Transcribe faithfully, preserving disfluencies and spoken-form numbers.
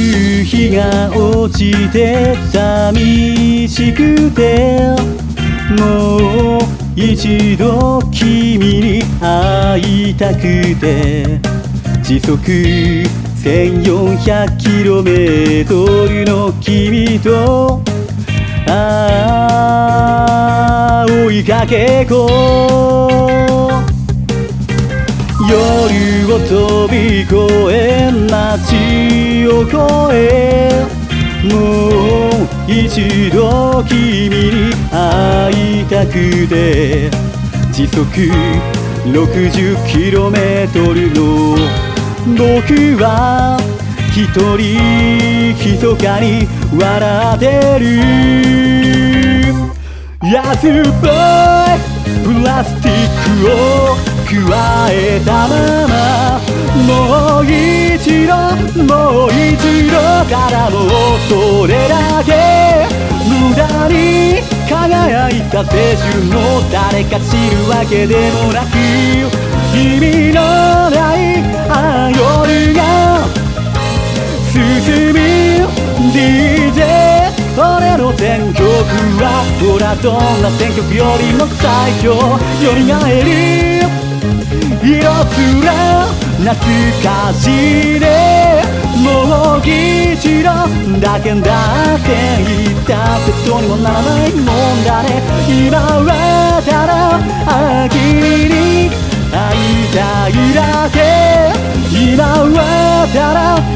夕日が落ちて寂しくて、もう一度君に会いたくて、時速 せんよんひゃくキロメートル の君とああ追いかけっこ、夜を飛び越え街を越え、もう一度君に会いたくて、時速 ろくじゅっキロメートル の僕は一人密かに笑ってる。安っぽいプラスティックを加えたまま、もう一度もう一度からもうそれだけ無駄に輝いた青春の誰か知るわけでもなく、意味のないあ夜が進む ディージェー 俺の選曲はほらどんな選曲よりも最強、蘇る色すら懐かしいね、もう一度だけだって言ったってどうにもならないもんだね。今はただあ君に会いたいだけ、今はただ